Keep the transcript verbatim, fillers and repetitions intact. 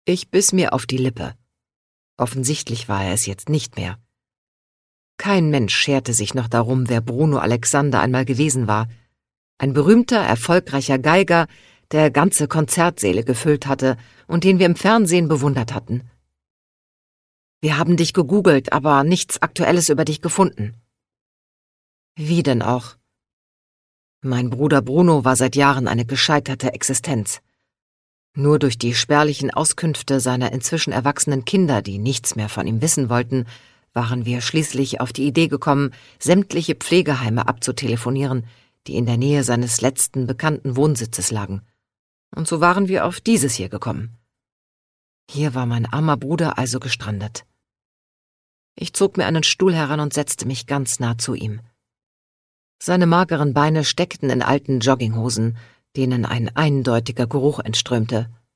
Ich biss mir auf die Lippe. Offensichtlich war er es jetzt nicht mehr. Kein Mensch scherte sich noch darum, wer Bruno Alexander einmal gewesen war. Ein berühmter, erfolgreicher Geiger, der ganze Konzertsäle gefüllt hatte und den wir im Fernsehen bewundert hatten. Wir haben dich gegoogelt, aber nichts Aktuelles über dich gefunden. Wie denn auch? Mein Bruder Bruno war seit Jahren eine gescheiterte Existenz. Nur durch die spärlichen Auskünfte seiner inzwischen erwachsenen Kinder, die nichts mehr von ihm wissen wollten, waren wir schließlich auf die Idee gekommen, sämtliche Pflegeheime abzutelefonieren, die in der Nähe seines letzten bekannten Wohnsitzes lagen. Und so waren wir auf dieses hier gekommen. Hier war mein armer Bruder also gestrandet. Ich zog mir einen Stuhl heran und setzte mich ganz nah zu ihm. Seine mageren Beine steckten in alten Jogginghosen, denen ein eindeutiger Geruch entströmte.